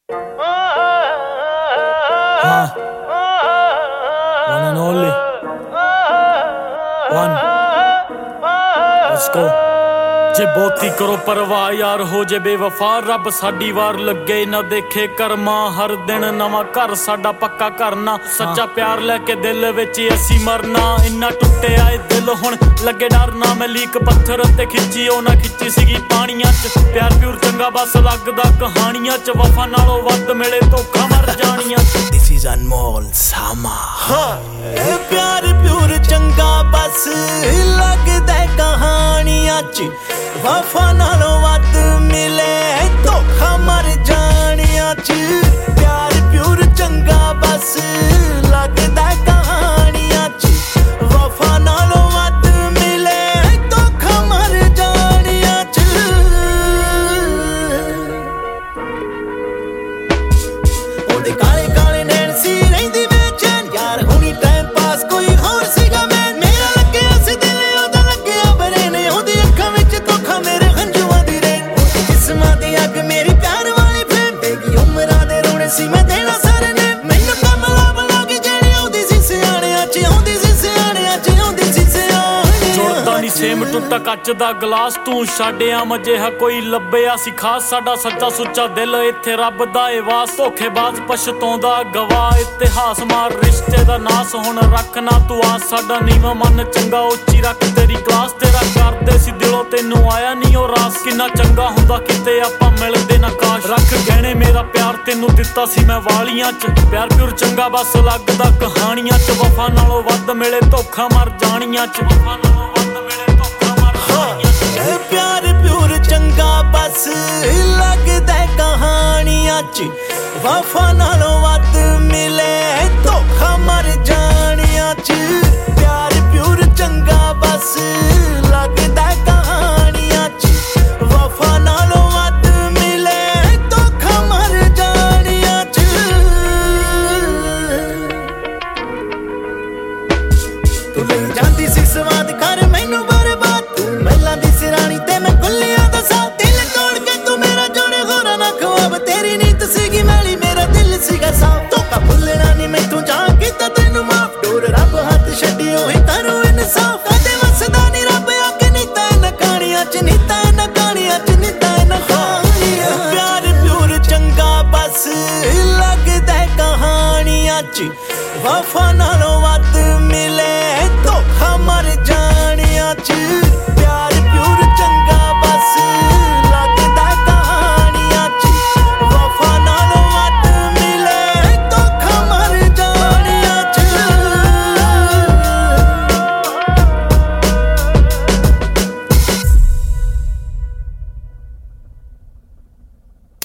One and only. One. Let's go. जे बहुती करो परवाह यार हो जे बेवफा रब साडी वार लगे ना देखे कर्मा हर दिन नवा घर साडा पक्का करना सच्चा प्यार लेके दिल विच असी मरना इन्ना टुटे आए दिल हुण लगे डरना मैं लीक पत्थर ते खिच्ची ओ ना खिच्ची सीगी पानियां च प्यार प्यूर चंगा बस लगदा कहानियां च वफा नालों वध मिले धोखा मर जानियां दिस इज अनमोल सामा प्यार प्यूर चंगा बस लगदा कहानियां च वफा नालों वध मिले धोखा मर जानियां च प्यार प्यूर चंगा बस लगदा कहानियां च वफा नालों वध मिले धोखा मर जानियां च ओदे काले काले नैन सी रहिंदी बेचैन यार हुणी टाइम पास कोई होर सीगा मैं मेरा लग्गिया सी दिल ओदा लग्गिया बरेन ओदी अखां विच धोखा मेरे हंझूआं दी रेन ओदी जिस्मां दी अग मेरी प्यार वाली फ्लेम बेगी उमरां दे रोणे सी मैं देना सारे ने मैनूं कमला बना के जेड़ी आउंदी सी सियाणियां च आउंदी सी सियाणियां च आउंदी सी सियाणियां जुड़दा नी सेम टुट्टा कच दा गलास तू छड्डिया मजेहा कोई लभ्या सी खास साडा सच्चा सुच्चा दिल इत्थे रब दा ए वास धोखेबाज पछताउंदा गवाह इतिहास मार रिश्ते दा नास हुण रखना तू आस साडा नीवां मन चंगा उच्ची रख तेरी क्लास तेरा करदे सी दिलों तैनूं आया नी ओ रास किन्ना चंगा हुंदा किते आपां मिलदे ना काश रख गहणे मेरा प्यार तैनूं दित्ता सी मैं वालियां च प्यार प्यूर चंगा बस लगदा कहानियां च वफा नालों वध मिले धोखा मर जानियां च वफा नालों वध मिले धोखा मर जानियां च प्यार प्यूर चंगा बस लगदा कहानियां च वफा नालों वध मिले धोखा मर जानियां च प्यार प्यूर चंगा बस लगदा कहानियां च वफा नालों वध मिले धोखा मर जानियां च तू ले जांदी सी स्वाद कर मैनूं बर्बाद तू महलां दी सिराणी ते मैं गुल्लियां दा साथ दिल तोड़ के तू मेरा जोड़े होरा ना ख्वाब तेरी नीत सीगी मैली मेरा दिल सीगा साफ धोखा भुलना नी मैं तू जा कीता तैनूं माफ डोर रब हथ छड्डियो ही करो इंसाफ कदे वसदा नी रब आके नीता इन्हां कहानियां च नीता इन्हां कहानियां च नीता इन्हां कहानियां प्यार प्यूर चंगा बस लगदा कहानियां च वफा नालों